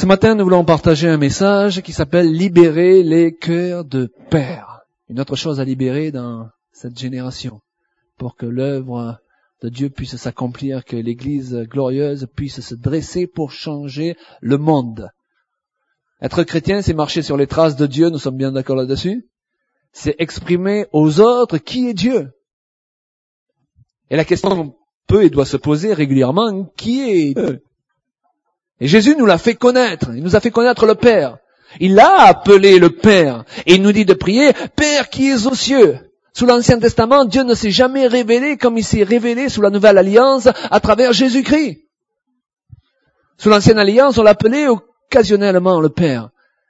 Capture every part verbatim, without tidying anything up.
Ce matin, nous voulons partager un message qui s'appelle « Libérer les cœurs de père ». Une autre chose à libérer dans cette génération pour que l'œuvre de Dieu puisse s'accomplir, que l'Église glorieuse puisse se dresser pour changer le monde. Être chrétien, c'est marcher sur les traces de Dieu, nous sommes bien d'accord là-dessus. C'est exprimer aux autres qui est Dieu. Et la question peut et doit se poser régulièrement, qui est Dieu ? Et Jésus nous l'a fait connaître, il nous a fait connaître le Père. Il l'a appelé le Père, et il nous dit de prier, Père qui es aux cieux. Sous l'Ancien Testament, Dieu ne s'est jamais révélé comme il s'est révélé sous la Nouvelle Alliance à travers Jésus-Christ. Sous l'Ancienne Alliance, on l'appelait occasionnellement le Père.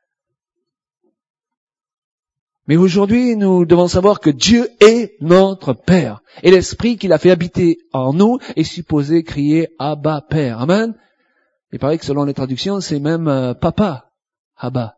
Mais aujourd'hui, nous devons savoir que Dieu est notre Père. Et l'Esprit qu'il a fait habiter en nous est supposé crier Abba Père. Amen. Il paraît que selon les traductions, c'est même euh, Papa, Abba.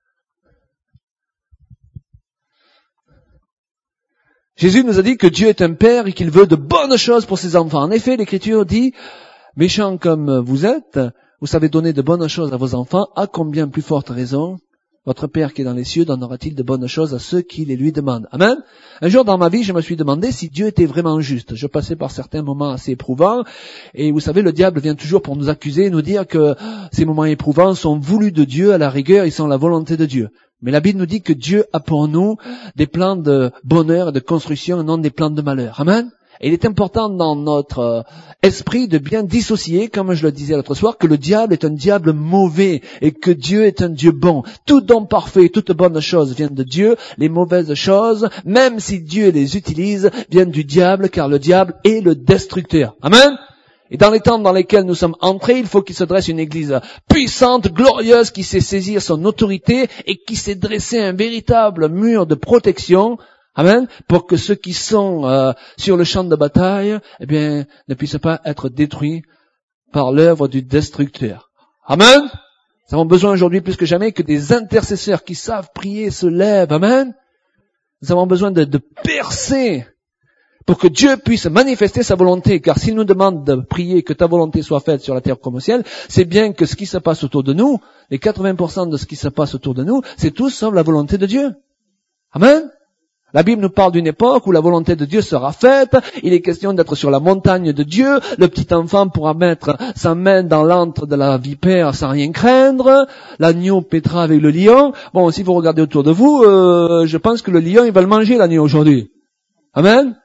Jésus nous a dit que Dieu est un Père et qu'il veut de bonnes choses pour ses enfants. En effet, l'Écriture dit, méchants comme vous êtes, vous savez donner de bonnes choses à vos enfants, à combien plus forte raison votre Père qui est dans les cieux donnera-t-il de bonnes choses à ceux qui les lui demandent. Amen. Un jour dans ma vie, je me suis demandé si Dieu était vraiment juste. Je passais par certains moments assez éprouvants. Et vous savez, le diable vient toujours pour nous accuser, nous dire que ces moments éprouvants sont voulus de Dieu. À la rigueur, ils sont la volonté de Dieu. Mais la Bible nous dit que Dieu a pour nous des plans de bonheur et de construction et non des plans de malheur. Amen. Et il est important dans notre esprit de bien dissocier, comme je le disais l'autre soir, que le diable est un diable mauvais et que Dieu est un Dieu bon. Tout don parfait, toute bonne chose viennent de Dieu. Les mauvaises choses, même si Dieu les utilise, viennent du diable, car le diable est le destructeur. Amen. Et dans les temps dans lesquels nous sommes entrés, il faut qu'il se dresse une église puissante, glorieuse, qui sait saisir son autorité et qui sait dresser un véritable mur de protection. Amen. Pour que ceux qui sont euh, sur le champ de bataille, eh bien, ne puissent pas être détruits par l'œuvre du destructeur. Amen. Nous avons besoin aujourd'hui plus que jamais que des intercesseurs qui savent prier se lèvent. Amen. Nous avons besoin de, de percer pour que Dieu puisse manifester sa volonté. Car s'il nous demande de prier que ta volonté soit faite sur la terre comme au ciel, c'est bien que ce qui se passe autour de nous, les quatre-vingts pour cent de ce qui se passe autour de nous, c'est tout sauf la volonté de Dieu. Amen. La Bible nous parle d'une époque où la volonté de Dieu sera faite. Il est question d'être sur la montagne de Dieu. Le petit enfant pourra mettre sa main dans l'antre de la vipère sans rien craindre. L'agneau pétera avec le lion. Bon, si vous regardez autour de vous, euh, je pense que le lion, il va le manger, l'agneau, aujourd'hui. Amen.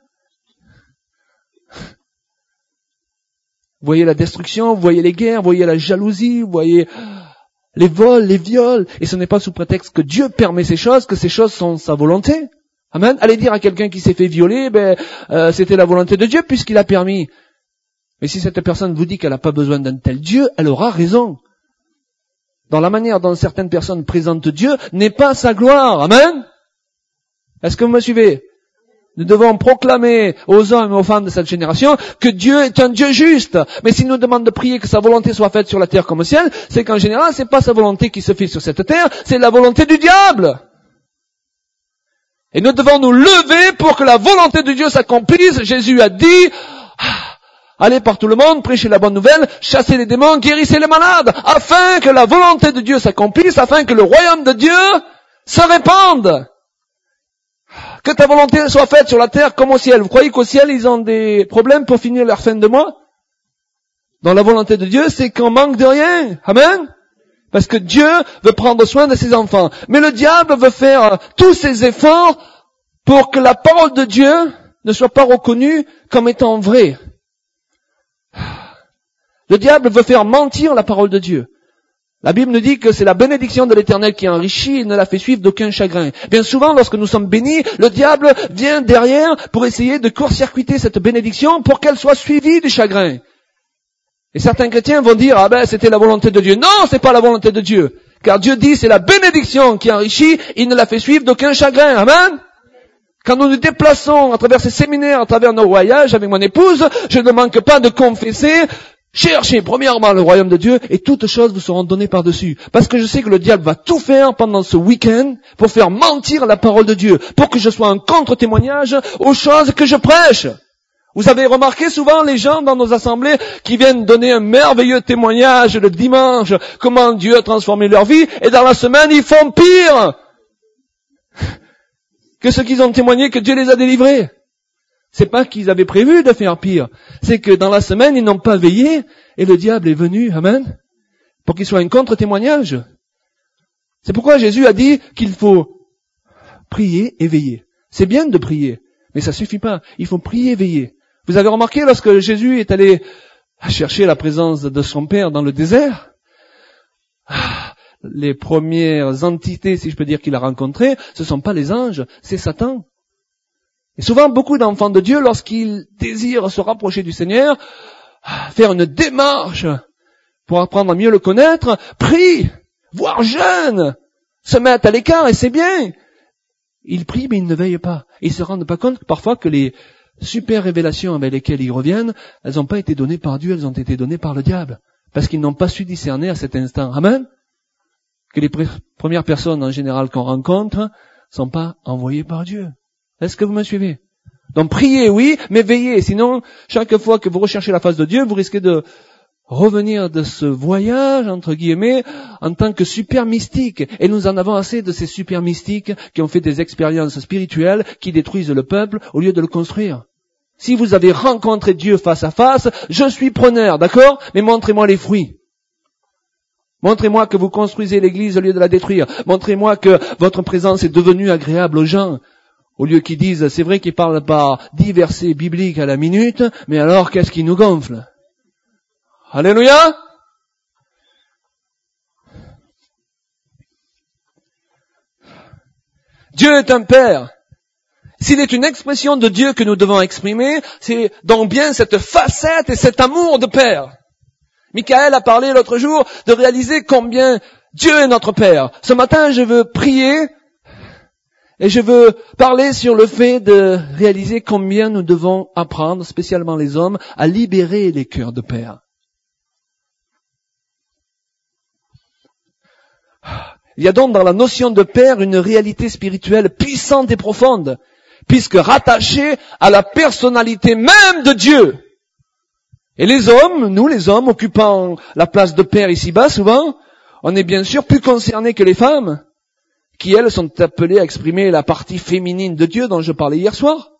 Vous voyez la destruction, vous voyez les guerres, vous voyez la jalousie, vous voyez les vols, les viols. Et ce n'est pas sous prétexte que Dieu permet ces choses, que ces choses sont sa volonté. Amen. Allez dire à quelqu'un qui s'est fait violer, ben euh, c'était la volonté de Dieu puisqu'il a permis. Mais si cette personne vous dit qu'elle n'a pas besoin d'un tel Dieu, elle aura raison. Dans la manière dont certaines personnes présentent Dieu n'est pas sa gloire. Amen. Est-ce que vous me suivez? Nous devons proclamer aux hommes et aux femmes de cette génération que Dieu est un Dieu juste. Mais s'il nous demande de prier que sa volonté soit faite sur la terre comme au ciel, c'est qu'en général, c'est pas sa volonté qui se fait sur cette terre, c'est la volonté du diable. Et nous devons nous lever pour que la volonté de Dieu s'accomplisse. Jésus a dit, allez par tout le monde, prêchez la bonne nouvelle, chassez les démons, guérissez les malades, afin que la volonté de Dieu s'accomplisse, afin que le royaume de Dieu se répande. Que ta volonté soit faite sur la terre comme au ciel. Vous croyez qu'au ciel, ils ont des problèmes pour finir leur fin de mois? Dans la volonté de Dieu, c'est qu'on manque de rien. Amen. Parce que Dieu veut prendre soin de ses enfants. Mais le diable veut faire tous ses efforts pour que la parole de Dieu ne soit pas reconnue comme étant vraie. Le diable veut faire mentir la parole de Dieu. La Bible nous dit que c'est la bénédiction de l'Éternel qui enrichit et ne la fait suivre d'aucun chagrin. Bien souvent, lorsque nous sommes bénis, le diable vient derrière pour essayer de court-circuiter cette bénédiction pour qu'elle soit suivie du chagrin. Et certains chrétiens vont dire, ah ben, c'était la volonté de Dieu. Non, c'est pas la volonté de Dieu. Car Dieu dit, c'est la bénédiction qui enrichit, il ne la fait suivre d'aucun chagrin. Amen. Quand nous nous déplaçons à travers ces séminaires, à travers nos voyages avec mon épouse, je ne manque pas de confesser, cherchez premièrement le royaume de Dieu et toutes choses vous seront données par-dessus. Parce que je sais que le diable va tout faire pendant ce week-end pour faire mentir la parole de Dieu, pour que je sois un contre-témoignage aux choses que je prêche. Vous avez remarqué souvent les gens dans nos assemblées qui viennent donner un merveilleux témoignage le dimanche, comment Dieu a transformé leur vie, et dans la semaine, ils font pire que ceux qui ont témoigné que Dieu les a délivrés. C'est pas qu'ils avaient prévu de faire pire, c'est que dans la semaine, ils n'ont pas veillé, et le diable est venu, amen, pour qu'il soit un contre-témoignage. C'est pourquoi Jésus a dit qu'il faut prier et veiller. C'est bien de prier, mais ça suffit pas. Il faut prier et veiller. Vous avez remarqué lorsque Jésus est allé chercher la présence de son Père dans le désert, les premières entités, si je peux dire, qu'il a rencontrées, ce ne sont pas les anges, c'est Satan. Et souvent, beaucoup d'enfants de Dieu, lorsqu'ils désirent se rapprocher du Seigneur, faire une démarche pour apprendre à mieux le connaître, prient, voire jeûnent, se mettent à l'écart, et c'est bien. Ils prient, mais ils ne veillent pas. Ils se rendent pas compte que parfois que les super révélations avec lesquelles ils reviennent, elles n'ont pas été données par Dieu, elles ont été données par le diable. Parce qu'ils n'ont pas su discerner à cet instant. Amen. Que les pr- premières personnes en général qu'on rencontre sont pas envoyées par Dieu. Est-ce que vous me suivez? Donc priez, oui, mais veillez. Sinon, chaque fois que vous recherchez la face de Dieu, vous risquez de revenir de ce voyage, entre guillemets, en tant que super mystique. Et nous en avons assez de ces super mystiques qui ont fait des expériences spirituelles qui détruisent le peuple au lieu de le construire. Si vous avez rencontré Dieu face à face, je suis preneur, d'accord? Mais montrez-moi les fruits. Montrez-moi que vous construisez l'église au lieu de la détruire. Montrez-moi que votre présence est devenue agréable aux gens. Au lieu qu'ils disent, c'est vrai qu'ils parlent par dix versets bibliques à la minute, mais alors qu'est-ce qui nous gonfle? Alléluia! Dieu est un Père. S'il est une expression de Dieu que nous devons exprimer, c'est donc bien cette facette et cet amour de Père. Michael a parlé l'autre jour de réaliser combien Dieu est notre Père. Ce matin, je veux prier et je veux parler sur le fait de réaliser combien nous devons apprendre, spécialement les hommes, à libérer les cœurs de Père. Il y a donc dans la notion de Père une réalité spirituelle puissante et profonde, puisque rattachée à la personnalité même de Dieu. Et les hommes, nous les hommes, occupant la place de Père ici-bas souvent, on est bien sûr plus concernés que les femmes, qui elles sont appelées à exprimer la partie féminine de Dieu dont je parlais hier soir.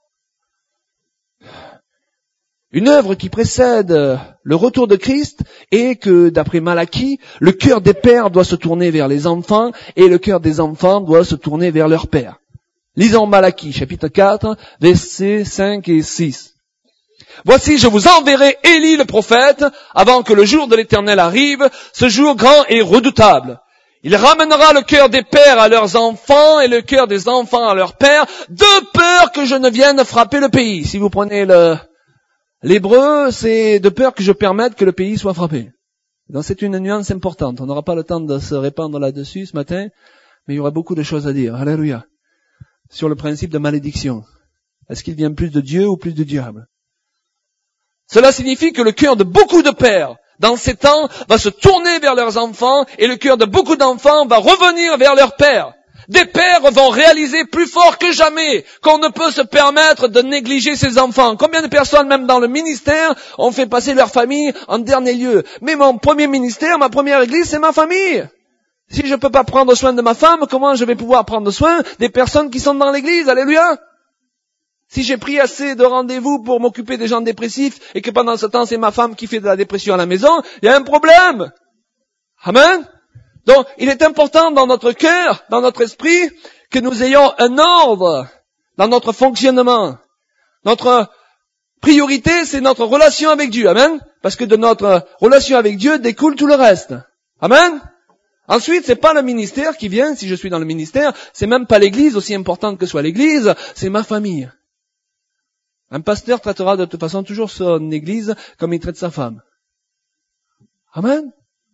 Une œuvre qui précède le retour de Christ est que, d'après Malachie, le cœur des pères doit se tourner vers les enfants et le cœur des enfants doit se tourner vers leur père. Lisons Malachie, chapitre quatre, versets cinq et six. « Voici, je vous enverrai Élie le prophète, avant que le jour de l'Éternel arrive, ce jour grand et redoutable. Il ramènera le cœur des pères à leurs enfants et le cœur des enfants à leurs pères, de peur que je ne vienne frapper le pays. » Si vous prenez le... L'hébreu, c'est de peur que je permette que le pays soit frappé. Donc c'est une nuance importante. On n'aura pas le temps de se répandre là-dessus ce matin, mais il y aura beaucoup de choses à dire. Alléluia. Sur le principe de malédiction. Est-ce qu'il vient plus de Dieu ou plus du diable? Cela signifie que le cœur de beaucoup de pères, dans ces temps, va se tourner vers leurs enfants et le cœur de beaucoup d'enfants va revenir vers leur père. Des pères vont réaliser plus fort que jamais qu'on ne peut se permettre de négliger ses enfants. Combien de personnes, même dans le ministère, ont fait passer leur famille en dernier lieu? Mais mon premier ministère, ma première église, c'est ma famille. Si je ne peux pas prendre soin de ma femme, comment je vais pouvoir prendre soin des personnes qui sont dans l'église? Alléluia! Si j'ai pris assez de rendez-vous pour m'occuper des gens dépressifs et que pendant ce temps, c'est ma femme qui fait de la dépression à la maison, il y a un problème. Amen? Donc, il est important dans notre cœur, dans notre esprit, que nous ayons un ordre dans notre fonctionnement. Notre priorité, c'est notre relation avec Dieu. Amen. Parce que de notre relation avec Dieu découle tout le reste. Amen. Ensuite, c'est pas le ministère qui vient, si je suis dans le ministère, c'est même pas l'église, aussi importante que soit l'église, c'est ma famille. Un pasteur traitera de toute façon toujours son église comme il traite sa femme. Amen.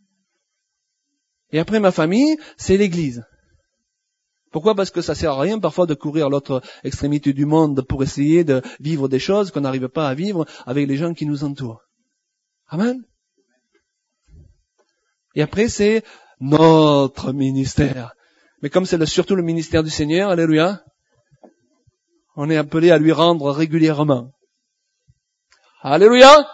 Et après ma famille, c'est l'église. Pourquoi? Parce que ça sert à rien parfois de courir à l'autre extrémité du monde pour essayer de vivre des choses qu'on n'arrive pas à vivre avec les gens qui nous entourent. Amen. Et après, c'est notre ministère. Mais comme c'est le, surtout le ministère du Seigneur, alléluia, on est appelé à lui rendre régulièrement. Alléluia.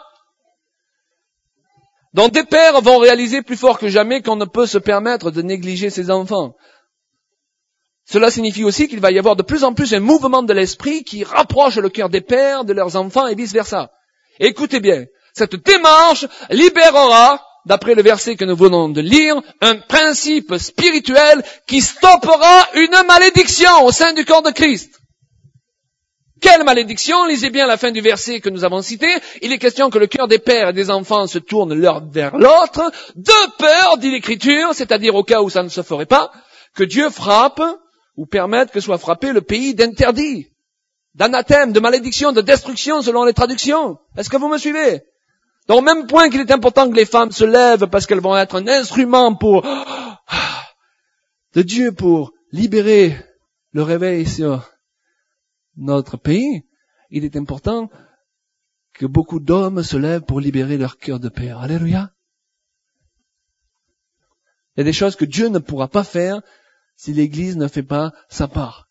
Donc des pères vont réaliser plus fort que jamais qu'on ne peut se permettre de négliger ses enfants. Cela signifie aussi qu'il va y avoir de plus en plus un mouvement de l'esprit qui rapproche le cœur des pères de leurs enfants et vice-versa. Écoutez bien, cette démarche libérera, d'après le verset que nous venons de lire, un principe spirituel qui stoppera une malédiction au sein du corps de Christ. Quelle malédiction? Lisez bien la fin du verset que nous avons cité. Il est question que le cœur des pères et des enfants se tourne l'un vers l'autre, de peur, dit l'Écriture, c'est-à-dire au cas où ça ne se ferait pas, que Dieu frappe ou permette que soit frappé le pays d'interdit, d'anathème, de malédiction, de destruction selon les traductions. Est-ce que vous me suivez? Donc au même point qu'il est important que les femmes se lèvent parce qu'elles vont être un instrument pour de Dieu pour libérer le réveil sur notre pays, il est important que beaucoup d'hommes se lèvent pour libérer leur cœur de père. Alléluia. Il y a des choses que Dieu ne pourra pas faire si l'Église ne fait pas sa part.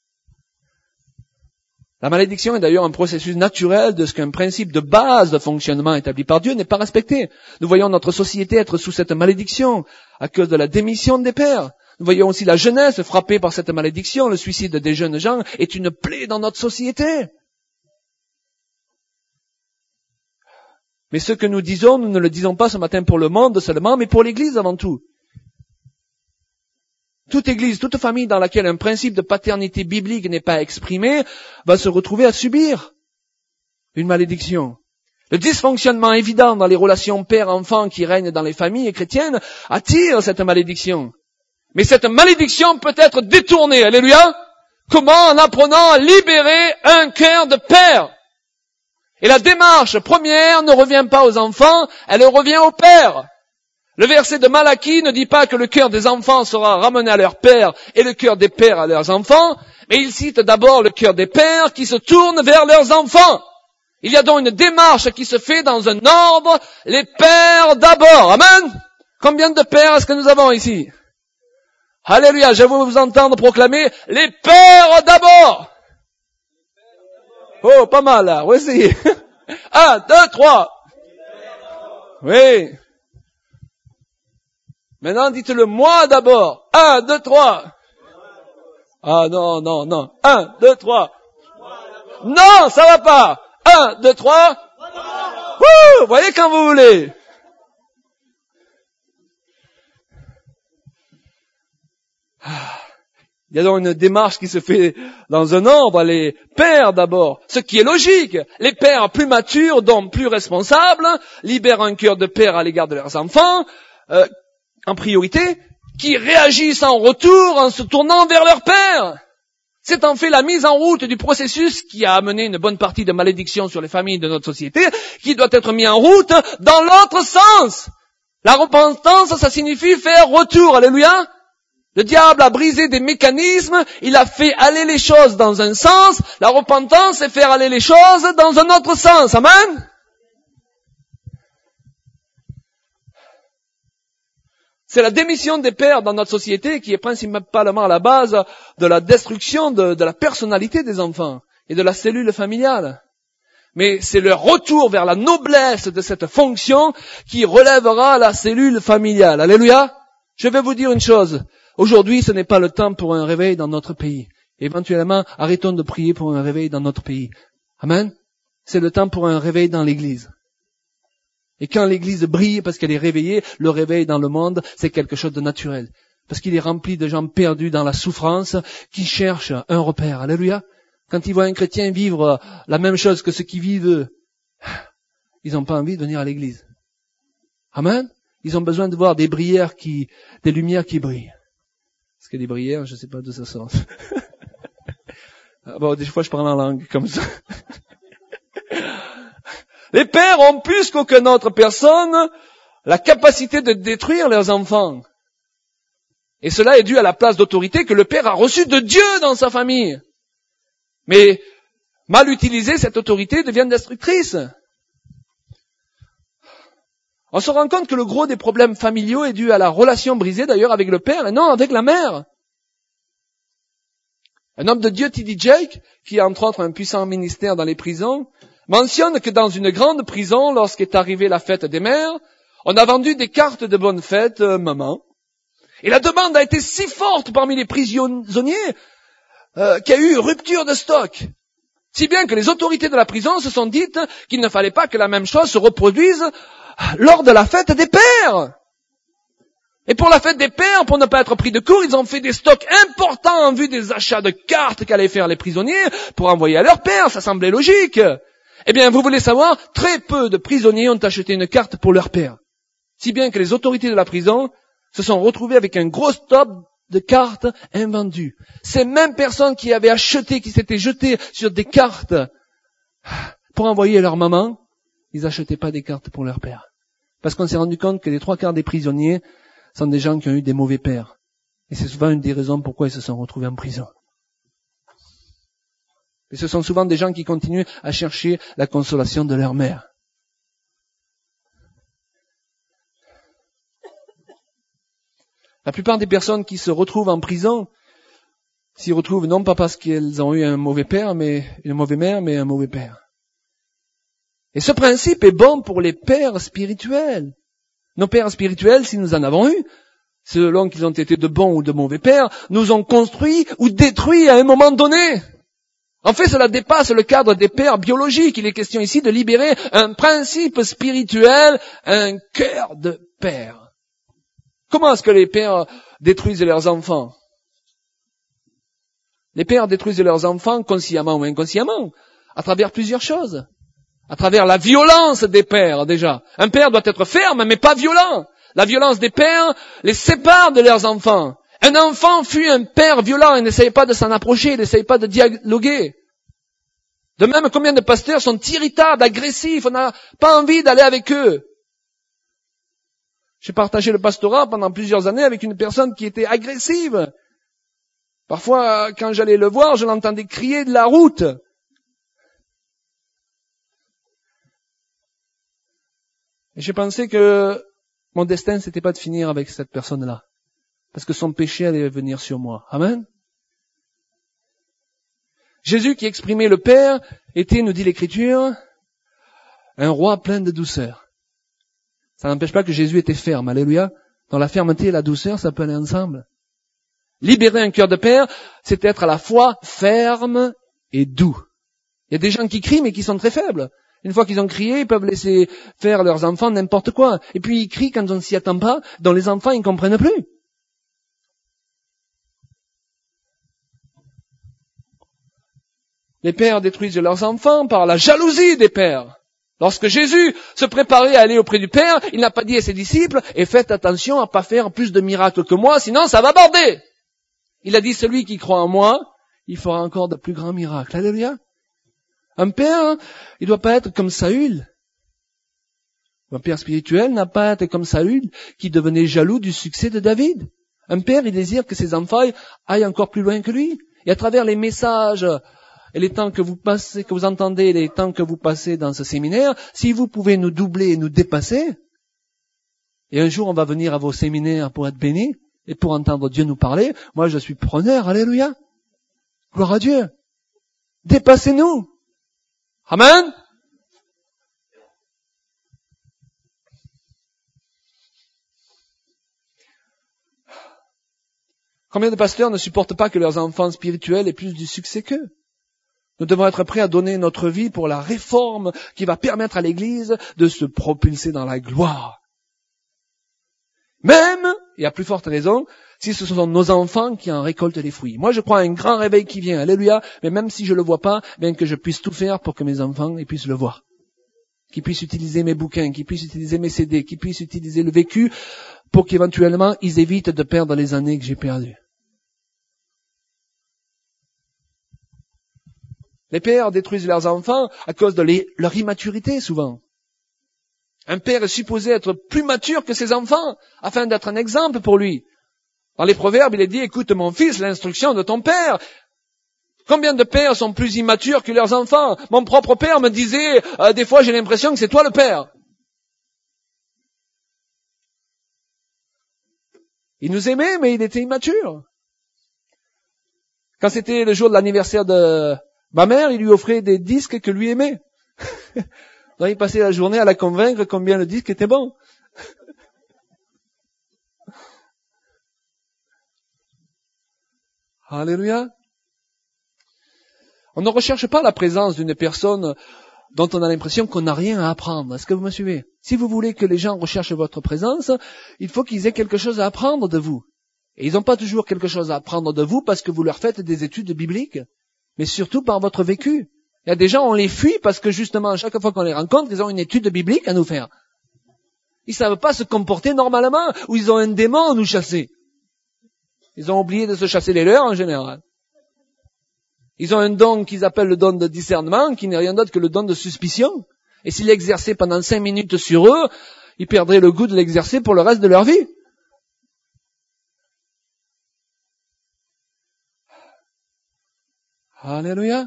La malédiction est d'ailleurs un processus naturel de ce qu'un principe de base de fonctionnement établi par Dieu n'est pas respecté. Nous voyons notre société être sous cette malédiction à cause de la démission des pères. Nous voyons aussi la jeunesse frappée par cette malédiction. Le suicide des jeunes gens est une plaie dans notre société. Mais ce que nous disons, nous ne le disons pas ce matin pour le monde seulement, mais pour l'Église avant tout. Toute Église, toute famille dans laquelle un principe de paternité biblique n'est pas exprimé va se retrouver à subir une malédiction. Le dysfonctionnement évident dans les relations père-enfant qui règnent dans les familles chrétiennes attire cette malédiction. Mais cette malédiction peut être détournée, alléluia. Comment? En apprenant à libérer un cœur de père. Et la démarche première ne revient pas aux enfants, elle revient aux pères. Le verset de Malachie ne dit pas que le cœur des enfants sera ramené à leur père et le cœur des pères à leurs enfants, mais il cite d'abord le cœur des pères qui se tournent vers leurs enfants. Il y a donc une démarche qui se fait dans un ordre, les pères d'abord. Amen. Combien de pères est-ce que nous avons ici? Alléluia, je vais vous entendre proclamer les pères d'abord. Oh, pas mal là, voici. Un, deux, trois. Oui. Maintenant, dites-le moi d'abord. Un, deux, trois. Ah non, non, non. Un, deux, trois. Non, ça va pas. Un, deux, trois. Wouh, voyez quand vous voulez. Il y a donc une démarche qui se fait dans un ordre, les pères d'abord, ce qui est logique. Les pères plus matures, donc plus responsables, libèrent un cœur de père à l'égard de leurs enfants, euh, en priorité, qui réagissent en retour en se tournant vers leur père. C'est en fait la mise en route du processus qui a amené une bonne partie de malédiction sur les familles de notre société, qui doit être mis en route dans l'autre sens. La repentance, ça signifie faire retour, alléluia. Le diable a brisé des mécanismes, il a fait aller les choses dans un sens. La repentance, c'est faire aller les choses dans un autre sens. Amen. C'est la démission des pères dans notre société qui est principalement à la base de la destruction de, de la personnalité des enfants et de la cellule familiale. Mais c'est le retour vers la noblesse de cette fonction qui relèvera la cellule familiale. Alléluia. Je vais vous dire une chose. Aujourd'hui, ce n'est pas le temps pour un réveil dans notre pays. Éventuellement, arrêtons de prier pour un réveil dans notre pays. Amen. C'est le temps pour un réveil dans l'Église. Et quand l'Église brille parce qu'elle est réveillée, le réveil dans le monde, c'est quelque chose de naturel. Parce qu'il est rempli de gens perdus dans la souffrance qui cherchent un repère. Alléluia. Quand ils voient un chrétien vivre la même chose que ceux qui vivent, ils n'ont pas envie de venir à l'Église. Amen. Ils ont besoin de voir des brières qui, des lumières qui brillent. Est-ce qu'il y a des brières? Je ne sais pas d'où ça sort. Bon, des fois je parle en langue comme ça. Les pères ont plus qu'aucune autre personne la capacité de détruire leurs enfants. Et cela est dû à la place d'autorité que le père a reçue de Dieu dans sa famille. Mais mal utilisée, cette autorité devient destructrice. On se rend compte que le gros des problèmes familiaux est dû à la relation brisée d'ailleurs avec le père et non avec la mère. Un homme de Dieu, T D Jakes, qui a entre autres un puissant ministère dans les prisons, mentionne que dans une grande prison, lorsqu'est arrivée la fête des mères, on a vendu des cartes de bonne fête, euh, maman. Et la demande a été si forte parmi les prisonniers euh, qu'il y a eu rupture de stock. Si bien que les autorités de la prison se sont dites qu'il ne fallait pas que la même chose se reproduise lors de la fête des pères. Et pour la fête des pères, pour ne pas être pris de court, ils ont fait des stocks importants en vue des achats de cartes qu'allaient faire les prisonniers pour envoyer à leur père. Ça semblait logique. Eh bien, vous voulez savoir, très peu de prisonniers ont acheté une carte pour leur père. Si bien que les autorités de la prison se sont retrouvées avec un gros stock de cartes invendues. Ces mêmes personnes qui avaient acheté, qui s'étaient jetées sur des cartes pour envoyer à leur maman, ils n'achetaient pas des cartes pour leur père. Parce qu'on s'est rendu compte que les trois quarts des prisonniers sont des gens qui ont eu des mauvais pères. Et c'est souvent une des raisons pourquoi ils se sont retrouvés en prison. Et ce sont souvent des gens qui continuent à chercher la consolation de leur mère. La plupart des personnes qui se retrouvent en prison s'y retrouvent non pas parce qu'elles ont eu un mauvais père, mais une mauvaise mère, mais un mauvais père. Et ce principe est bon pour les pères spirituels. Nos pères spirituels, si nous en avons eu, selon qu'ils ont été de bons ou de mauvais pères, nous ont construits ou détruits à un moment donné. En fait, cela dépasse le cadre des pères biologiques. Il est question ici de libérer un principe spirituel, un cœur de père. Comment est-ce que les pères détruisent leurs enfants? Les pères détruisent leurs enfants consciemment ou inconsciemment, à travers plusieurs choses. À travers la violence des pères, déjà. Un père doit être ferme, mais pas violent. La violence des pères les sépare de leurs enfants. Un enfant fuit un père violent et n'essaye pas de s'en approcher, il n'essaye pas de dialoguer. De même, combien de pasteurs sont irritables, agressifs, on n'a pas envie d'aller avec eux. J'ai partagé le pastorat pendant plusieurs années avec une personne qui était agressive. Parfois, quand j'allais le voir, je l'entendais crier de la route. Et j'ai pensé que mon destin, c'était pas de finir avec cette personne-là. Parce que son péché allait venir sur moi. Amen. Jésus qui exprimait le Père était, nous dit l'Écriture, un roi plein de douceur. Ça n'empêche pas que Jésus était ferme. Alléluia. Dans la fermeté et la douceur, ça peut aller ensemble. Libérer un cœur de père, c'est être à la fois ferme et doux. Il y a des gens qui crient mais qui sont très faibles. Une fois qu'ils ont crié, ils peuvent laisser faire leurs enfants n'importe quoi. Et puis ils crient quand on ne s'y attend pas, dont les enfants ils ne comprennent plus. Les pères détruisent leurs enfants par la jalousie des pères. Lorsque Jésus se préparait à aller auprès du Père, il n'a pas dit à ses disciples, et faites attention à pas faire plus de miracles que moi, sinon ça va border. Il a dit, celui qui croit en moi, il fera encore de plus grands miracles. Alléluia. Un père, il ne doit pas être comme Saül. Un père spirituel n'a pas été comme Saül, qui devenait jaloux du succès de David. Un père, il désire que ses enfants aillent encore plus loin que lui. Et à travers les messages et les temps que vous passez, que vous entendez, les temps que vous passez dans ce séminaire, si vous pouvez nous doubler et nous dépasser, et un jour on va venir à vos séminaires pour être bénis, et pour entendre Dieu nous parler, moi je suis preneur, alléluia. Gloire à Dieu. Dépassez-nous. Amen. Combien de pasteurs ne supportent pas que leurs enfants spirituels aient plus du succès qu'eux? Nous devons être prêts à donner notre vie pour la réforme qui va permettre à l'Église de se propulser dans la gloire. Même, et à plus forte raison, si ce sont nos enfants qui en récoltent les fruits. Moi, je crois à un grand réveil qui vient, alléluia, mais même si je le vois pas, bien que je puisse tout faire pour que mes enfants ils puissent le voir. Qu'ils puissent utiliser mes bouquins, qu'ils puissent utiliser mes C D, qu'ils puissent utiliser le vécu pour qu'éventuellement ils évitent de perdre les années que j'ai perdues. Les pères détruisent leurs enfants à cause de les, leur immaturité, souvent. Un père est supposé être plus mature que ses enfants, afin d'être un exemple pour lui. Dans les Proverbes, il est dit, écoute mon fils, l'instruction de ton père. Combien de pères sont plus immatures que leurs enfants? Mon propre père me disait, euh, des fois j'ai l'impression que c'est toi le père. Il nous aimait, mais il était immature. Quand c'était le jour de l'anniversaire de ma mère, il lui offrait des disques que lui aimait. Donc il passait la journée à la convaincre combien le disque était bon. Alléluia. On ne recherche pas la présence d'une personne dont on a l'impression qu'on n'a rien à apprendre. Est-ce que vous me suivez? Si vous voulez que les gens recherchent votre présence, il faut qu'ils aient quelque chose à apprendre de vous. Et ils n'ont pas toujours quelque chose à apprendre de vous parce que vous leur faites des études bibliques, mais surtout par votre vécu. Il y a des gens, on les fuit parce que justement, chaque fois qu'on les rencontre, ils ont une étude biblique à nous faire. Ils savent pas se comporter normalement, ou ils ont un démon à nous chasser. Ils ont oublié de se chasser les leurs en général. Ils ont un don qu'ils appellent le don de discernement, qui n'est rien d'autre que le don de suspicion. Et s'ils l'exerçaient pendant cinq minutes sur eux, ils perdraient le goût de l'exercer pour le reste de leur vie. Alléluia.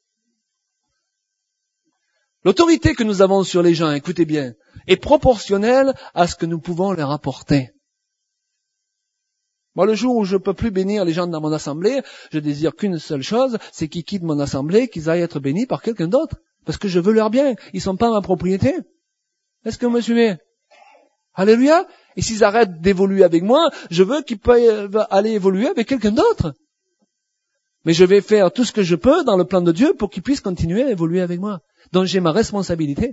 L'autorité que nous avons sur les gens, écoutez bien, est proportionnelle à ce que nous pouvons leur apporter. Moi, le jour où je ne peux plus bénir les gens dans mon assemblée, je désire qu'une seule chose, c'est qu'ils quittent mon assemblée, qu'ils aillent être bénis par quelqu'un d'autre. Parce que je veux leur bien. Ils sont pas ma propriété. Est-ce que vous me suivez? Alléluia. Et s'ils arrêtent d'évoluer avec moi, je veux qu'ils peuvent aller évoluer avec quelqu'un d'autre. Mais je vais faire tout ce que je peux dans le plan de Dieu pour qu'ils puissent continuer à évoluer avec moi. Donc j'ai ma responsabilité.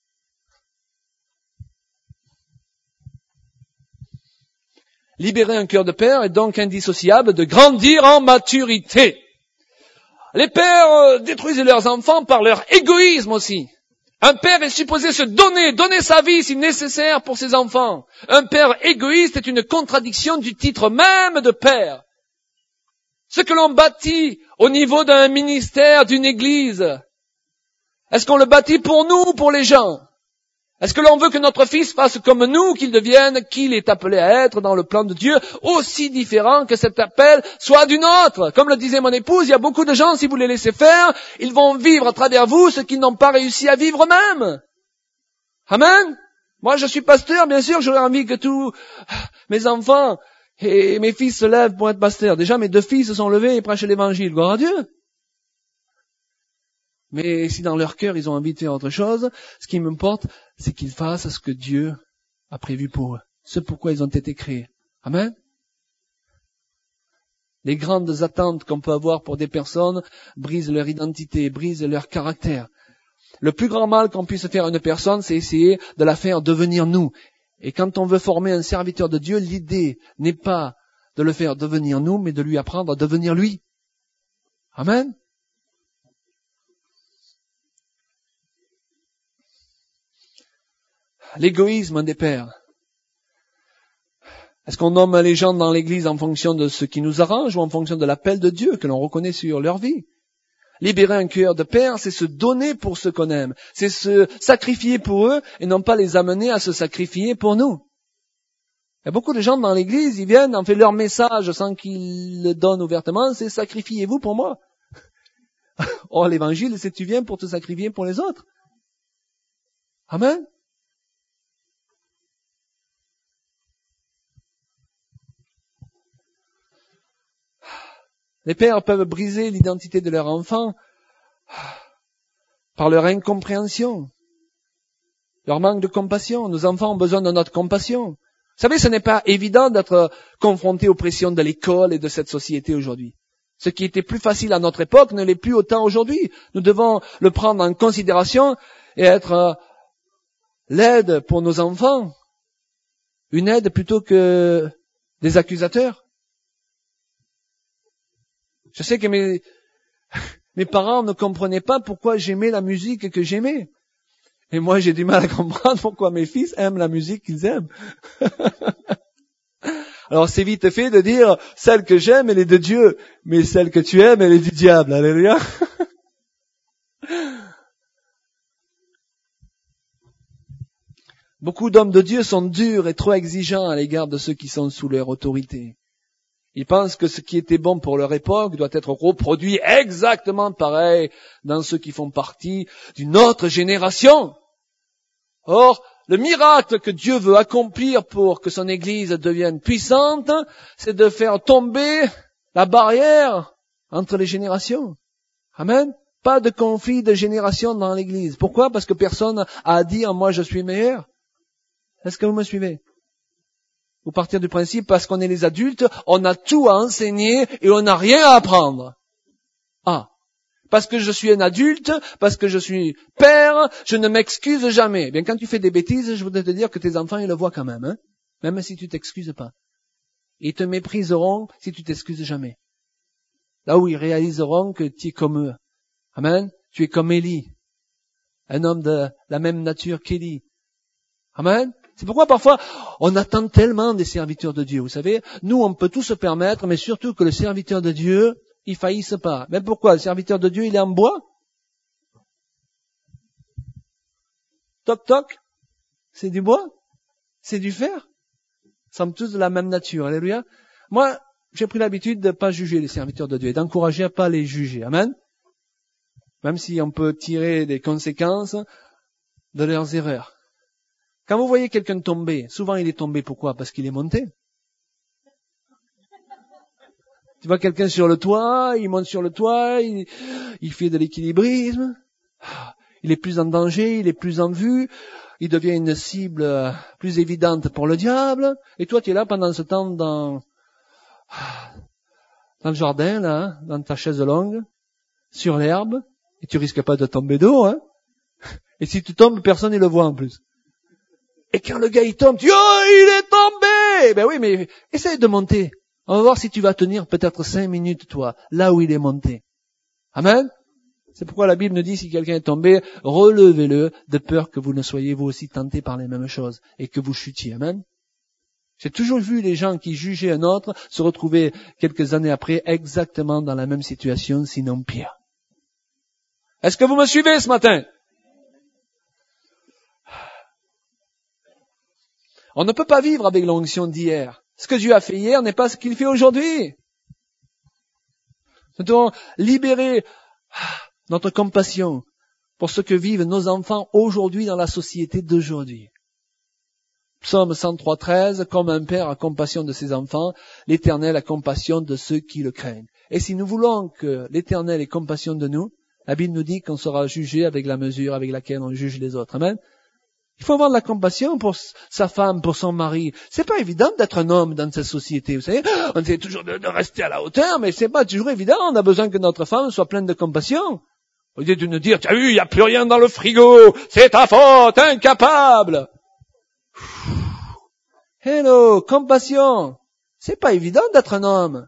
Libérer un cœur de père est donc indissociable de grandir en maturité. Les pères euh, détruisent leurs enfants par leur égoïsme aussi. Un père est supposé se donner, donner sa vie si nécessaire pour ses enfants. Un père égoïste est une contradiction du titre même de père. Ce que l'on bâtit au niveau d'un ministère, d'une église, est-ce qu'on le bâtit pour nous ou pour les gens? Est-ce que l'on veut que notre fils fasse comme nous, qu'il devienne qui il est appelé à être dans le plan de Dieu, aussi différent que cet appel soit du nôtre? Comme le disait mon épouse, il y a beaucoup de gens, si vous les laissez faire, ils vont vivre à travers vous ce qu'ils n'ont pas réussi à vivre eux-mêmes. Amen. Moi, je suis pasteur, bien sûr, j'aurais envie que tous mes enfants et mes fils se lèvent pour être pasteurs. Déjà, mes deux fils se sont levés et prêchent l'évangile. Gloire à Dieu. Mais si dans leur cœur, ils ont envie de faire autre chose, ce qui m'importe, c'est qu'ils fassent ce que Dieu a prévu pour eux. Ce pourquoi ils ont été créés. Amen. Les grandes attentes qu'on peut avoir pour des personnes brisent leur identité, brisent leur caractère. Le plus grand mal qu'on puisse faire à une personne, c'est essayer de la faire devenir nous. Et quand on veut former un serviteur de Dieu, l'idée n'est pas de le faire devenir nous, mais de lui apprendre à devenir lui. Amen. L'égoïsme des pères. Est-ce qu'on nomme les gens dans l'église en fonction de ce qui nous arrange ou en fonction de l'appel de Dieu que l'on reconnaît sur leur vie? Libérer un cœur de père, c'est se donner pour ce qu'on aime. C'est se sacrifier pour eux et non pas les amener à se sacrifier pour nous. Il y a beaucoup de gens dans l'église, ils viennent, en fait leur message sans qu'ils le donnent ouvertement, c'est sacrifiez-vous pour moi. Or l'évangile, c'est tu viens pour te sacrifier pour les autres. Amen. Les pères peuvent briser l'identité de leur enfant par leur incompréhension, leur manque de compassion. Nos enfants ont besoin de notre compassion. Vous savez, ce n'est pas évident d'être confronté aux pressions de l'école et de cette société aujourd'hui. Ce qui était plus facile à notre époque ne l'est plus autant aujourd'hui. Nous devons le prendre en considération et être l'aide pour nos enfants. Une aide plutôt que des accusateurs. Je sais que mes, mes parents ne comprenaient pas pourquoi j'aimais la musique que j'aimais. Et moi, j'ai du mal à comprendre pourquoi mes fils aiment la musique qu'ils aiment. Alors, c'est vite fait de dire, celle que j'aime, elle est de Dieu, mais celle que tu aimes, elle est du diable. Alléluia. Beaucoup d'hommes de Dieu sont durs et trop exigeants à l'égard de ceux qui sont sous leur autorité. Ils pensent que ce qui était bon pour leur époque doit être reproduit exactement pareil dans ceux qui font partie d'une autre génération. Or, le miracle que Dieu veut accomplir pour que son Église devienne puissante, c'est de faire tomber la barrière entre les générations. Amen. Pas de conflit de génération dans l'église. Pourquoi? Parce que personne a à dire, moi je suis meilleur. Est-ce que vous me suivez? Vous partez du principe, parce qu'on est les adultes, on a tout à enseigner et on n'a rien à apprendre. Ah. Parce que je suis un adulte, parce que je suis père, je ne m'excuse jamais. Bien, quand tu fais des bêtises, je voudrais te dire que tes enfants, ils le voient quand même, hein? Même si tu t'excuses pas. Ils te mépriseront si tu t'excuses jamais. Là où ils réaliseront que tu es comme eux. Amen. Tu es comme Élie. Un homme de la même nature qu'Élie. Amen. C'est pourquoi parfois, on attend tellement des serviteurs de Dieu. Vous savez, nous, on peut tout se permettre, mais surtout que le serviteur de Dieu, il faillisse pas. Mais pourquoi? Le serviteur de Dieu, il est en bois? Toc toc. C'est du bois? C'est du fer? Nous sommes tous de la même nature. Alléluia. Moi, j'ai pris l'habitude de ne pas juger les serviteurs de Dieu et d'encourager à pas les juger. Amen. Même si on peut tirer des conséquences de leurs erreurs. Quand vous voyez quelqu'un tomber, souvent il est tombé pourquoi? Parce qu'il est monté. Tu vois quelqu'un sur le toit, il monte sur le toit, il, il fait de l'équilibrisme, il est plus en danger, il est plus en vue, il devient une cible plus évidente pour le diable, et toi tu es là pendant ce temps dans, dans le jardin, là, dans ta chaise longue, sur l'herbe, et tu risques pas de tomber d'eau, hein. Et si tu tombes, personne ne le voit en plus. Et quand le gars il tombe, tu dis, oh, il est tombé! Ben oui, mais essaye de monter. On va voir si tu vas tenir peut-être cinq minutes, toi, là où il est monté. Amen? C'est pourquoi la Bible nous dit, si quelqu'un est tombé, relevez-le, de peur que vous ne soyez vous aussi tentés par les mêmes choses, et que vous chutiez. Amen? J'ai toujours vu les gens qui jugeaient un autre se retrouver quelques années après exactement dans la même situation, sinon pire. Est-ce que vous me suivez ce matin? On ne peut pas vivre avec l'onction d'hier. Ce que Dieu a fait hier n'est pas ce qu'il fait aujourd'hui. Nous devons libérer notre compassion pour ce que vivent nos enfants aujourd'hui dans la société d'aujourd'hui. Psaume cent trois, treize, comme un père a compassion de ses enfants, l'Éternel a compassion de ceux qui le craignent. Et si nous voulons que l'Éternel ait compassion de nous, la Bible nous dit qu'on sera jugé avec la mesure avec laquelle on juge les autres. Amen. Il faut avoir de la compassion pour sa femme, pour son mari. C'est pas évident d'être un homme dans cette société, vous savez. On essaie toujours de, de rester à la hauteur, mais c'est pas toujours évident. On a besoin que notre femme soit pleine de compassion. Au lieu de nous dire, t'as vu, il n'y a plus rien dans le frigo, c'est ta faute, incapable. Hello, compassion. C'est pas évident d'être un homme.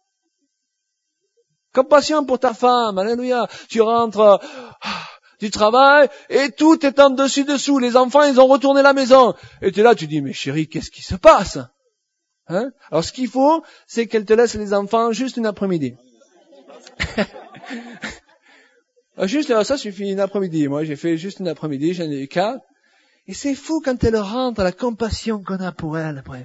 Compassion pour ta femme, alléluia. Tu rentres du travail et tout est en dessus-dessous. Les enfants, ils ont retourné la maison. Et tu es là, tu dis, mais chérie, qu'est-ce qui se passe? Hein? Alors ce qu'il faut, c'est qu'elle te laisse les enfants juste une après-midi. Juste, ça suffit une après-midi. Moi, j'ai fait juste une après-midi, j'en ai eu quatre. Et c'est fou quand elle rentre, la compassion qu'on a pour elle après.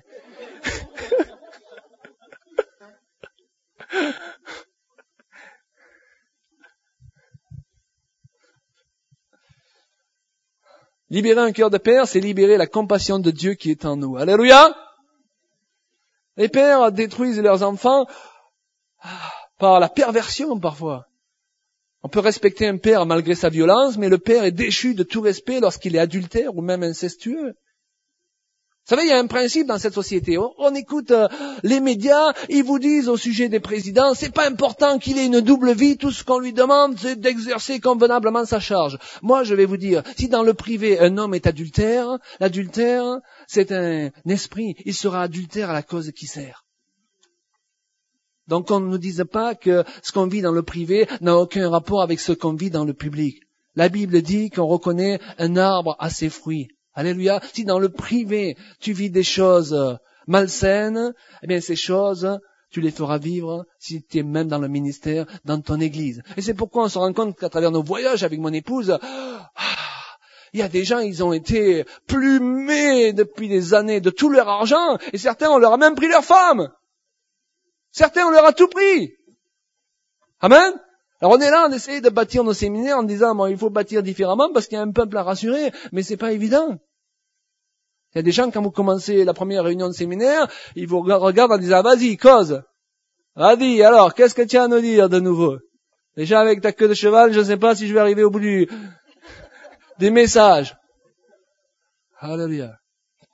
Libérer un cœur de père, c'est libérer la compassion de Dieu qui est en nous. Alléluia! Les pères détruisent leurs enfants par la perversion parfois. On peut respecter un père malgré sa violence, mais le père est déchu de tout respect lorsqu'il est adultère ou même incestueux. Vous savez, il y a un principe dans cette société. On, on écoute euh, les médias, ils vous disent au sujet des présidents, c'est pas important qu'il ait une double vie, tout ce qu'on lui demande, c'est d'exercer convenablement sa charge. Moi, je vais vous dire, si dans le privé, un homme est adultère, l'adultère, c'est un esprit, il sera adultère à la cause qui sert. Donc on ne nous dise pas que ce qu'on vit dans le privé n'a aucun rapport avec ce qu'on vit dans le public. La Bible dit qu'on reconnaît un arbre à ses fruits. Alléluia. Si dans le privé, tu vis des choses malsaines, eh bien ces choses, tu les feras vivre si tu es même dans le ministère, dans ton église. Et c'est pourquoi on se rend compte qu'à travers nos voyages avec mon épouse, il y a des gens, ils ont été plumés depuis des années de tout leur argent, et certains, on leur a même pris leur femme. Certains, on leur a tout pris. Amen. Alors on est là, on essaye de bâtir nos séminaires en disant, bon, il faut bâtir différemment parce qu'il y a un peuple à rassurer, mais c'est pas évident. Il y a des gens, quand vous commencez la première réunion de séminaire, ils vous regardent en disant, vas-y, cause. Vas-y, alors, qu'est-ce que tu as à nous dire de nouveau? Déjà avec ta queue de cheval, je ne sais pas si je vais arriver au bout du, des messages. Alléluia.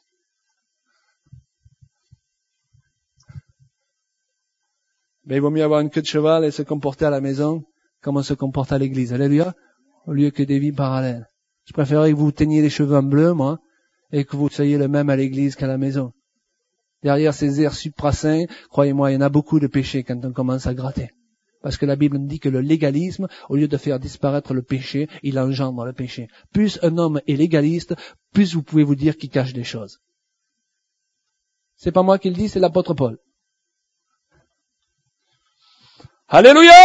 Mais il vaut mieux avoir une queue de cheval et se comporter à la maison comme on se comporte à l'église. Alléluia. Au lieu que des vies parallèles. Je préférerais que vous teigniez les cheveux en bleu, moi, et que vous soyez le même à l'église qu'à la maison. Derrière ces airs suprassains, croyez-moi, il y en a beaucoup de péchés quand on commence à gratter. Parce que la Bible nous dit que le légalisme, au lieu de faire disparaître le péché, il engendre le péché. Plus un homme est légaliste, plus vous pouvez vous dire qu'il cache des choses. C'est pas moi qui le dis, c'est l'apôtre Paul. Alléluia!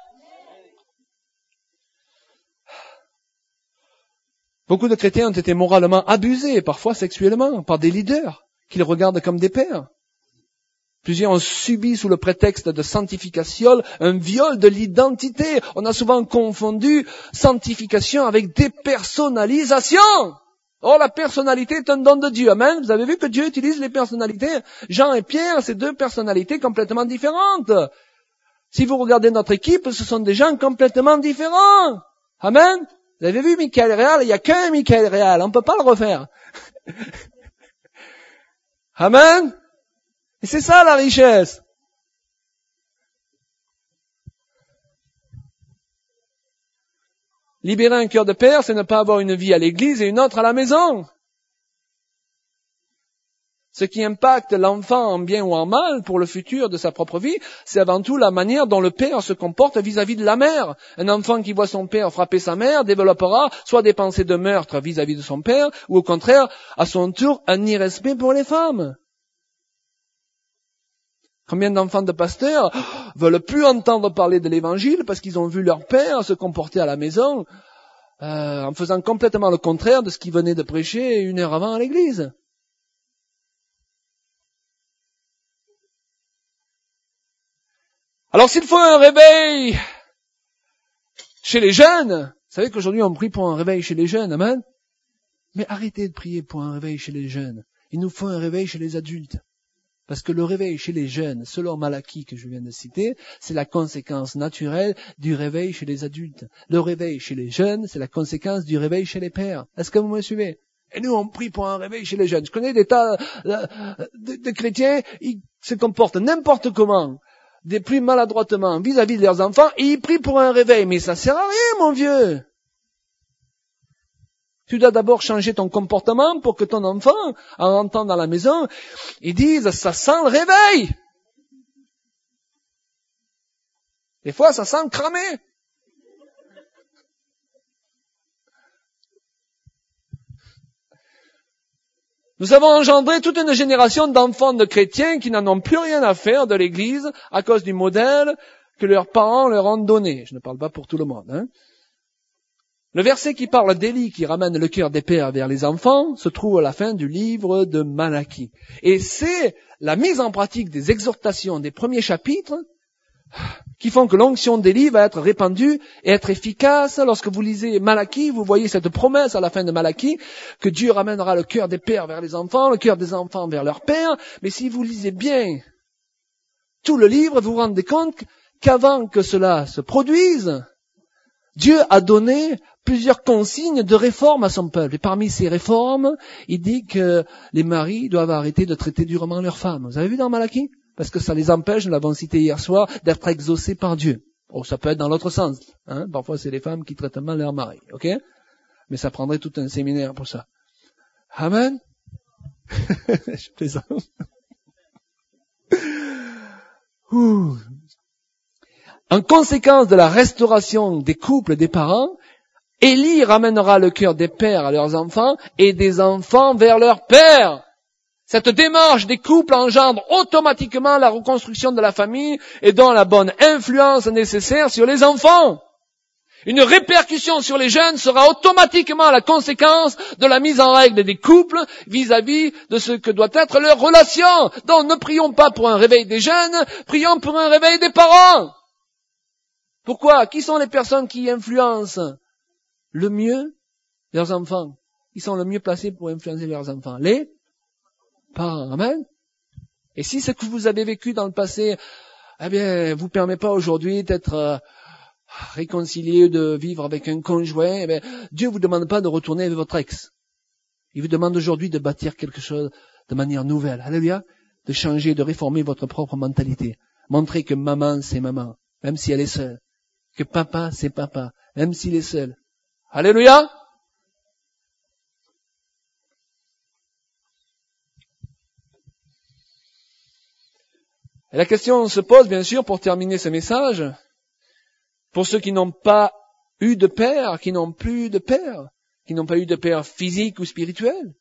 Beaucoup de chrétiens ont été moralement abusés, parfois sexuellement, par des leaders qu'ils regardent comme des pères. Plusieurs ont subi sous le prétexte de sanctification un viol de l'identité. On a souvent confondu sanctification avec dépersonnalisation. Or, la personnalité est un don de Dieu. Amen. Vous avez vu que Dieu utilise les personnalités. Jean et Pierre, c'est deux personnalités complètement différentes. Si vous regardez notre équipe, ce sont des gens complètement différents. Amen. Vous avez vu Michael Réal, il n'y a qu'un Michael Réal, on ne peut pas le refaire. Amen. Et c'est ça la richesse. Libérer un cœur de père, c'est ne pas avoir une vie à l'église et une autre à la maison. Ce qui impacte l'enfant en bien ou en mal pour le futur de sa propre vie, c'est avant tout la manière dont le père se comporte vis-à-vis de la mère. Un enfant qui voit son père frapper sa mère développera soit des pensées de meurtre vis-à-vis de son père, ou au contraire, à son tour, un irrespect pour les femmes. Combien d'enfants de pasteurs veulent plus entendre parler de l'évangile parce qu'ils ont vu leur père se comporter à la maison euh, en faisant complètement le contraire de ce qu'il venait de prêcher une heure avant à l'église. Alors s'il faut un réveil chez les jeunes, vous savez qu'aujourd'hui on prie pour un réveil chez les jeunes, amen. Mais arrêtez de prier pour un réveil chez les jeunes. Il nous faut un réveil chez les adultes. Parce que le réveil chez les jeunes, selon Malachie que je viens de citer, c'est la conséquence naturelle du réveil chez les adultes. Le réveil chez les jeunes, c'est la conséquence du réveil chez les pères. Est-ce que vous me suivez? Et nous, on prie pour un réveil chez les jeunes. Je connais des tas de, de chrétiens, ils se comportent n'importe comment, des plus maladroitement vis-à-vis de leurs enfants, et ils prient pour un réveil. Mais ça sert à rien, mon vieux. Tu dois d'abord changer ton comportement pour que ton enfant, en rentrant dans la maison, il dise, ça sent le réveil. Des fois, ça sent cramé. Nous avons engendré toute une génération d'enfants de chrétiens qui n'en ont plus rien à faire de l'Église à cause du modèle que leurs parents leur ont donné. Je ne parle pas pour tout le monde, hein. Le verset qui parle d'Élie qui ramène le cœur des pères vers les enfants se trouve à la fin du livre de Malachie. Et c'est la mise en pratique des exhortations des premiers chapitres qui font que l'onction d'Élie va être répandue et être efficace. Lorsque vous lisez Malachie, vous voyez cette promesse à la fin de Malachie que Dieu ramènera le cœur des pères vers les enfants, le cœur des enfants vers leurs pères. Mais si vous lisez bien tout le livre, vous vous rendez compte qu'avant que cela se produise, Dieu a donné plusieurs consignes de réforme à son peuple. Et parmi ces réformes, il dit que les maris doivent arrêter de traiter durement leurs femmes. Vous avez vu dans Malachie? Parce que ça les empêche, nous l'avons cité hier soir, d'être exaucés par Dieu. Oh, ça peut être dans l'autre sens. Hein? Parfois, c'est les femmes qui traitent mal leur mari. Ok? Mais ça prendrait tout un séminaire pour ça. Amen. Je plaisante. Ouh. En conséquence de la restauration des couples des parents, Élie ramènera le cœur des pères à leurs enfants et des enfants vers leurs pères. Cette démarche des couples engendre automatiquement la reconstruction de la famille et donne la bonne influence nécessaire sur les enfants. Une répercussion sur les jeunes sera automatiquement la conséquence de la mise en règle des couples vis-à-vis de ce que doit être leur relation. Donc ne prions pas pour un réveil des jeunes, prions pour un réveil des parents. Pourquoi? Qui sont les personnes qui influencent le mieux leurs enfants? Ils sont le mieux placés pour influencer leurs enfants. Les parents. Amen. Et si ce que vous avez vécu dans le passé, eh bien, vous permet pas aujourd'hui d'être euh, réconcilié de vivre avec un conjoint, eh bien, Dieu vous demande pas de retourner avec votre ex. Il vous demande aujourd'hui de bâtir quelque chose de manière nouvelle. Alléluia. De changer, de réformer votre propre mentalité. Montrer que maman, c'est maman, même si elle est seule. Que papa, c'est papa, même s'il est seul. Alléluia. Et la question se pose, bien sûr, pour terminer ce message, pour ceux qui n'ont pas eu de père, qui n'ont plus de père, qui n'ont pas eu de père physique ou spirituel.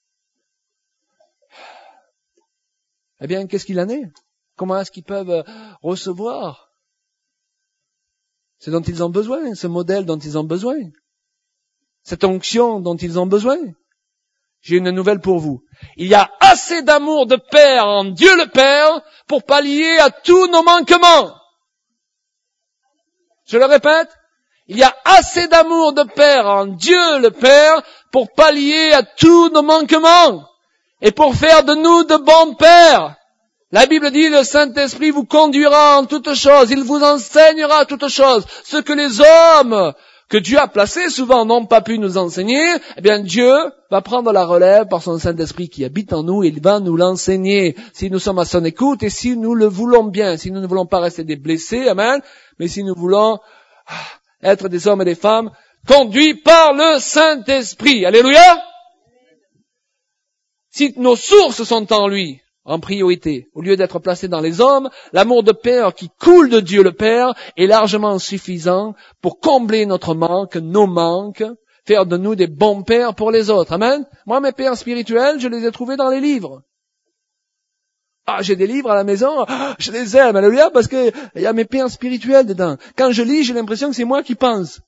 Eh bien, qu'est-ce qu'il en est? Comment est-ce qu'ils peuvent recevoir ce dont ils ont besoin, ce modèle dont ils ont besoin, cette onction dont ils ont besoin? J'ai une nouvelle pour vous. Il y a assez d'amour de Père en Dieu le Père pour pallier à tous nos manquements. Je le répète, il y a assez d'amour de Père en Dieu le Père pour pallier à tous nos manquements et pour faire de nous de bons pères. La Bible dit, le Saint-Esprit vous conduira en toutes choses, il vous enseignera toutes choses. Ce que les hommes que Dieu a placés souvent n'ont pas pu nous enseigner, eh bien Dieu va prendre la relève par son Saint-Esprit qui habite en nous, et il va nous l'enseigner si nous sommes à son écoute et si nous le voulons bien, si nous ne voulons pas rester des blessés, amen, mais si nous voulons être des hommes et des femmes conduits par le Saint-Esprit. Alléluia! Si nos sources sont en lui, en priorité, au lieu d'être placé dans les hommes, l'amour de Père qui coule de Dieu le Père est largement suffisant pour combler notre manque, nos manques, faire de nous des bons pères pour les autres. Amen. Moi, mes pères spirituels, je les ai trouvés dans les livres. Ah, j'ai des livres à la maison, je les aime, alléluia, parce que il y a mes pères spirituels dedans. Quand je lis, j'ai l'impression que c'est moi qui pense.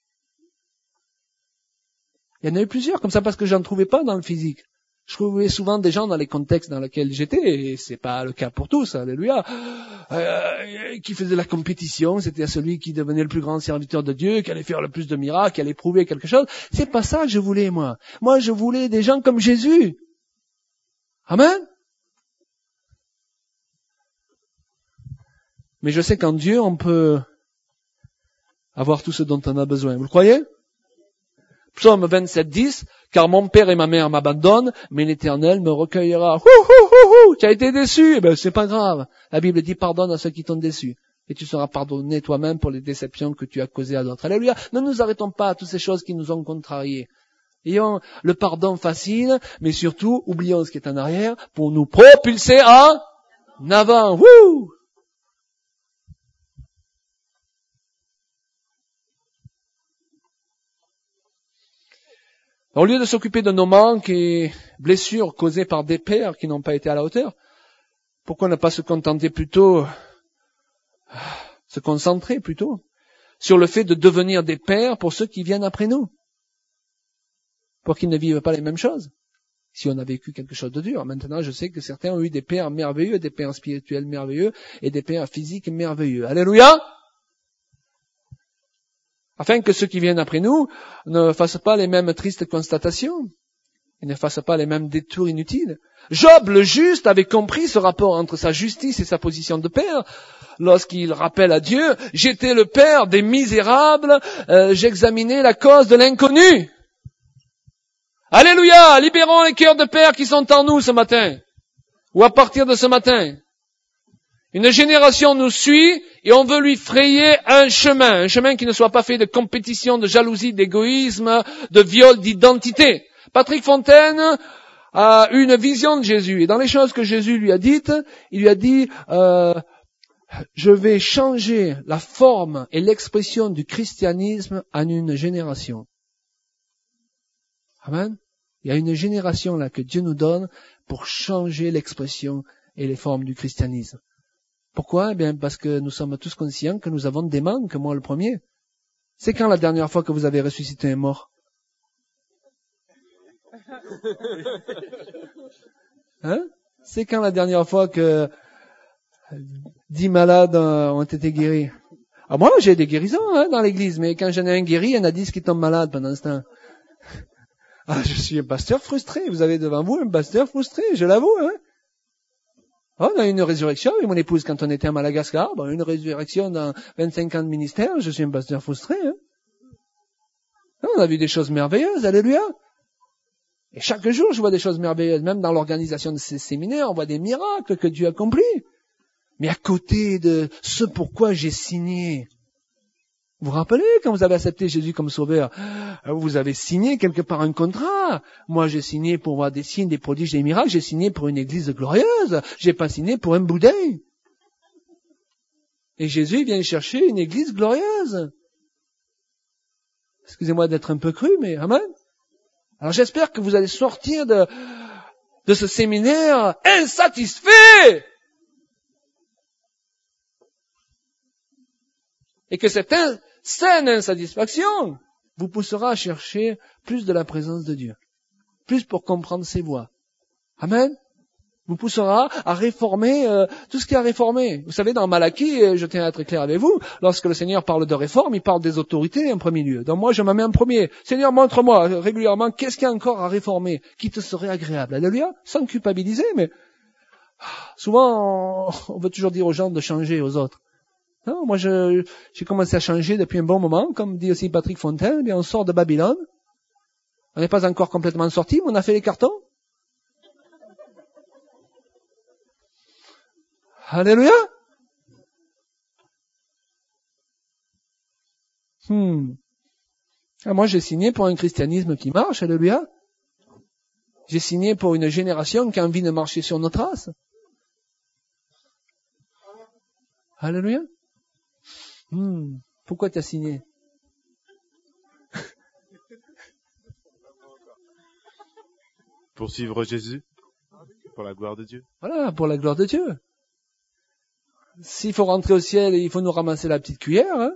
Il y en a eu plusieurs comme ça parce que j'en trouvais pas dans le physique. Je trouvais souvent des gens dans les contextes dans lesquels j'étais, et c'est pas le cas pour tous, alléluia, euh, qui faisaient la compétition, c'était à celui qui devenait le plus grand serviteur de Dieu, qui allait faire le plus de miracles, qui allait prouver quelque chose. C'est pas ça que je voulais, moi. Moi, je voulais des gens comme Jésus. Amen. Mais je sais qu'en Dieu, on peut avoir tout ce dont on a besoin. Vous le croyez? Psaume vingt-sept, dix, car mon père et ma mère m'abandonnent, mais l'Éternel me recueillera. Hou, hou, hou, hou, tu as été déçu? Eh ben, c'est pas grave. La Bible dit pardonne à ceux qui t'ont déçu. Et tu seras pardonné toi-même pour les déceptions que tu as causées à d'autres. Alléluia. Ne nous arrêtons pas à toutes ces choses qui nous ont contrariés. Ayons le pardon facile, mais surtout, oublions ce qui est en arrière pour nous propulser en avant. Wouh! Au lieu de s'occuper de nos manques et blessures causées par des pères qui n'ont pas été à la hauteur, pourquoi ne pas se contenter plutôt, se concentrer plutôt, sur le fait de devenir des pères pour ceux qui viennent après nous, pour qu'ils ne vivent pas les mêmes choses, si on a vécu quelque chose de dur. Maintenant, je sais que certains ont eu des pères merveilleux, des pères spirituels merveilleux et des pères physiques merveilleux. Alléluia! Afin que ceux qui viennent après nous ne fassent pas les mêmes tristes constatations, et ne fassent pas les mêmes détours inutiles. Job, le juste, avait compris ce rapport entre sa justice et sa position de père, lorsqu'il rappelle à Dieu, « J'étais le père des misérables, euh, j'examinais la cause de l'inconnu. » Alléluia! Libérons les cœurs de père qui sont en nous ce matin, ou à partir de ce matin. Une génération nous suit et on veut lui frayer un chemin, un chemin qui ne soit pas fait de compétition, de jalousie, d'égoïsme, de viol d'identité. Patrick Fontaine a eu une vision de Jésus et dans les choses que Jésus lui a dites, il lui a dit euh, « Je vais changer la forme et l'expression du christianisme en une génération. » Amen. Il y a une génération là que Dieu nous donne pour changer l'expression et les formes du christianisme. Pourquoi? Eh bien, parce que nous sommes tous conscients que nous avons des manques, moi le premier. C'est quand la dernière fois que vous avez ressuscité un mort? Hein? C'est quand la dernière fois que dix malades ont été guéris? Ah, moi, j'ai des guérisons hein, dans l'église, mais quand j'en ai un guéri, il y en a dix qui tombent malades pendant ce temps. Ah, je suis un pasteur frustré. Vous avez devant vous un pasteur frustré, je l'avoue, hein? On a une résurrection avec mon épouse quand on était à Madagascar. Bon, une résurrection dans vingt-cinq ans de ministère. Je suis un pasteur frustré. Hein. On a vu des choses merveilleuses. Alléluia. Et chaque jour, je vois des choses merveilleuses. Même dans l'organisation de ces séminaires, on voit des miracles que Dieu accomplit. Mais à côté de ce pourquoi j'ai signé, vous vous rappelez quand vous avez accepté Jésus comme sauveur, vous avez signé quelque part un contrat. Moi, j'ai signé pour voir des signes, des prodiges, des miracles. J'ai signé pour une église glorieuse. J'ai pas signé pour un boudin. Et Jésus vient chercher une église glorieuse. Excusez-moi d'être un peu cru, mais amen. Alors j'espère que vous allez sortir de, de ce séminaire insatisfait. Et que cette in, saine insatisfaction vous poussera à chercher plus de la présence de Dieu. Plus pour comprendre ses voies. Amen. Vous poussera à réformer euh, tout ce qui est à réformer. Vous savez, dans Malachie, je tiens à être clair avec vous, lorsque le Seigneur parle de réforme, il parle des autorités en premier lieu. Donc moi, je me mets en premier. Seigneur, montre-moi régulièrement qu'est-ce qu'il y a encore à réformer, qui te serait agréable. Alléluia, sans culpabiliser, mais souvent, on veut toujours dire aux gens de changer aux autres. Non, moi, je, j'ai commencé à changer depuis un bon moment, comme dit aussi Patrick Fontaine, et on sort de Babylone. On n'est pas encore complètement sorti, mais on a fait les cartons. Alléluia. Hmm. Ah, moi, j'ai signé pour un christianisme qui marche, alléluia. J'ai signé pour une génération qui a envie de marcher sur nos traces. Alléluia. Hmm. Pourquoi tu as signé? Pour suivre Jésus, pour la gloire de Dieu. Voilà, pour la gloire de Dieu. S'il faut rentrer au ciel, il faut nous ramasser la petite cuillère. Hein?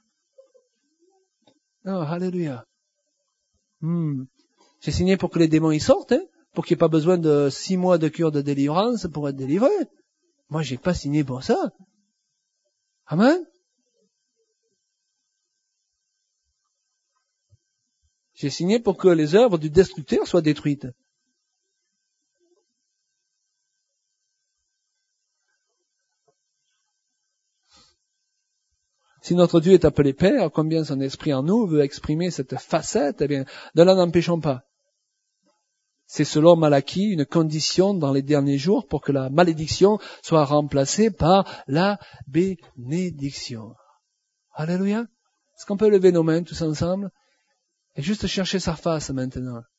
Oh, alléluia. Hmm. J'ai signé pour que les démons y sortent, hein? Pour qu'il n'y ait pas besoin de six mois de cure de délivrance pour être délivré. Moi, j'ai pas signé pour ça. Amen. J'ai signé pour que les œuvres du destructeur soient détruites. Si notre Dieu est appelé Père, combien son esprit en nous veut exprimer cette facette, eh bien, ne l'en empêchons pas. C'est selon Malachie une condition dans les derniers jours pour que la malédiction soit remplacée par la bénédiction. Alléluia. Est-ce qu'on peut lever nos mains tous ensemble et juste chercher sa face maintenant?